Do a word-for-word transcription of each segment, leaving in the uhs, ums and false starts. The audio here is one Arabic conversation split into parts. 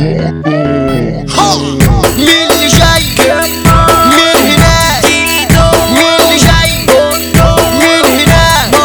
مين اللي جاي مين هناك مين اللي جاي مين هناك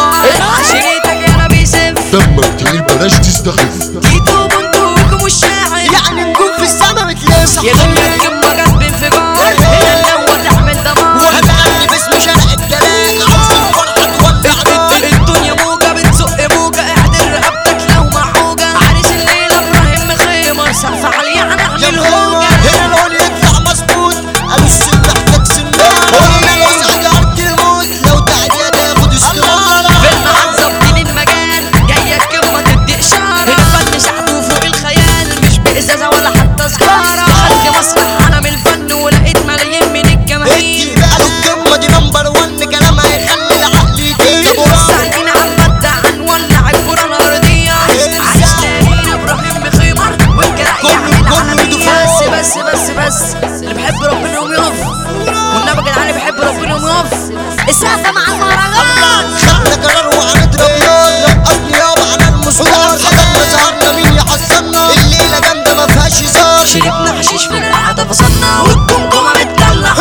عشرتك يا نبي سيف دمك تقيل بلاش تستخف. جيتوا بندقكم الشاعر يعني نكون في السما متلف يا دنيا الكمة جت بانفجار هي اللي تعمل دمار وهتغني باسم شرق الدلال عاوز الفرحة تولع نار. الدنيا موجة بتزق موجة اعدل رقبتك لو محوجة عريس الليلة ابراهيم مخيمة سقف عالية هنعمل هوجة هنا العون يطلع مظبوط قالوا السن محتاج سنارة هنا الوسع جارة الموت لو تعدي تاخد استمارة فيلم عن ظابطين المجال جاية الكمة تدي إشارة الفن شعبه فوق الخيال مش بإزازة ولا حتى سجارة دخلت مسرح أنا من الفن ولقيت ملايين من الجماهير قالوا الكمة دي نمبر ون كلامها يخلي العقل يطير ساعدين عالبدع عنولع الكرة الأرضية عايش تاني إبراهيم مخيمر والجرح يعمل عملية بس بس بس بس اللي بحب ربنا يقوم يقف والنبي يا جدعان اللي بيحب ربنا يقوم يقف السقفة مع المهرجان خدنا قرار وهنضرب نار رقصني يابا على المسطار خدنا ظهرنا مين يحصلنا الليلة جامدة ما فيهاش هزار شربنا حشيش في القعدة فصلنا والجمجمة بتدلع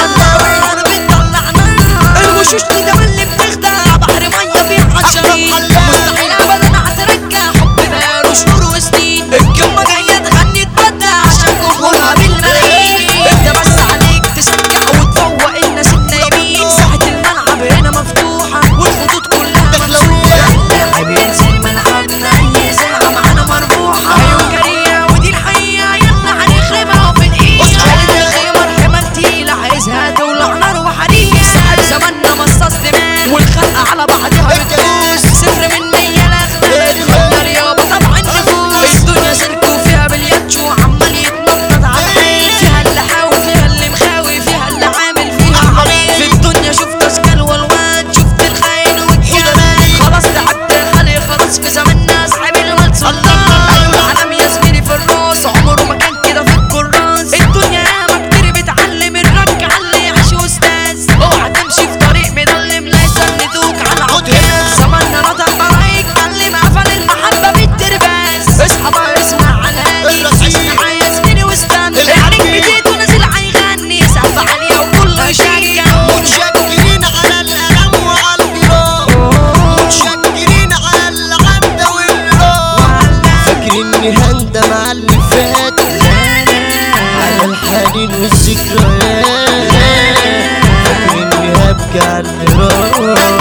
أنا بتطلع نار الوشوش دي ده اللي بتخدع بحر مية فيه عطشانين مستحيل أبدا هترجع حب بقاله شهور وسنين الجمة جاية تغني تبدع عشان جمهورها بالملايين انت بس عليك تشجع وتفوق الناس النايمين ساحة الملعب هنا مفتوحة والخطوط كلها ممسوحة اللاعب ينزل ملعبنا أي ساعة معانا مربوحة عيون جريئة ودي الحقيقة يلا هنخربها في دقيقة خالد الخيمر حمال تقيلة عايزها تولع نار وحريقة صاحب زماننا مصاص دماغ والخلقة على بعضها بتدوس صفر من مية لاخدة خدنا رياضة طبعا نفوس الدنيا سلك وفيها بالياتشو عمال يتنطط على الحيط فيها اللي حاوي فيها اللي مخاوي فيها اللي عامل فيها عريض في الدنيا شفت اشكال والوان شفت الخاين والجمال خلاص تعبت الخلي خلاص في زماننا اصحاب المال سلطان ايوه العالم يا زميلي في الراس عمره ما كان كده في الكراس الدنيا ياما كتير بتعلم الرك على اللي يعيش استاذ اوعى تمشي في طريق مضلم لا يسندوك على عكاز زماننا نطق بقى يتكلم قفل المحبه بالترباس اصحى بقى اسمع على الهادي اسمع يا زميلي واستنى العريق جديد ونازل هيغني سقف عاليه وكله يشجع متشكرين على الألم وعلى الجراح متشكرين على العدة والراح فاكريني هندم على اللي فات على الحنين والذكريات فاكريني هبكي على اللي راح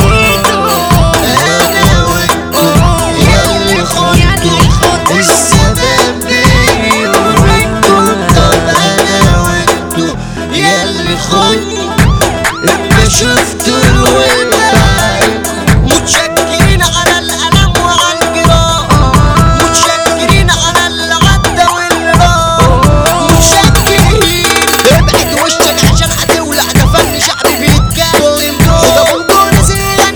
أنا وانتو ياللي خنتو السبب بيني وانتو طب أنا وانتو ياللي خنتو اما شفتوا الوداع متشكرين على الألم وعلى الجراح متشكرين على العدة والراح متشكرين ابعد وشك عشان هتولع ده فن شعبي بيتكلم ده بنقول نسيان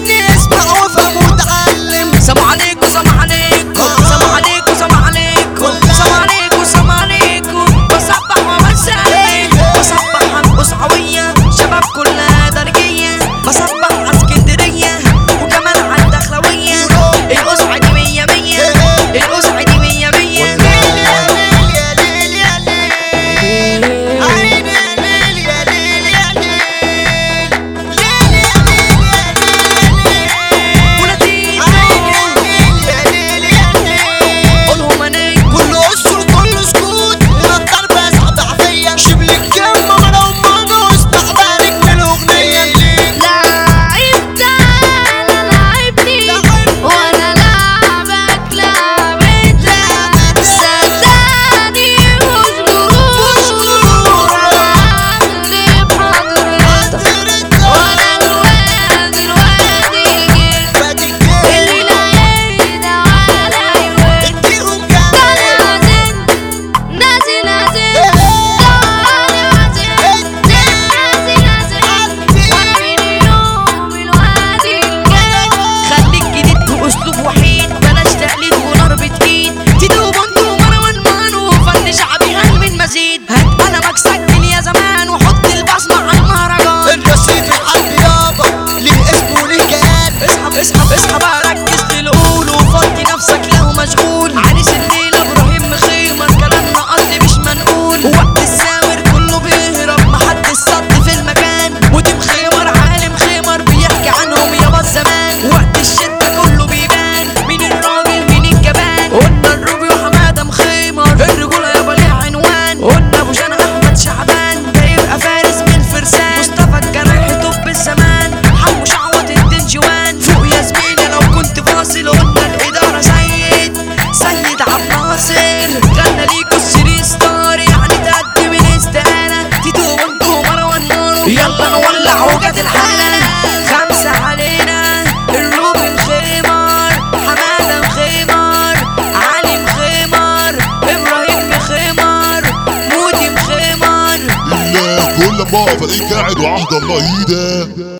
بابا فلاقيك قاعد وعهد الله ايدك.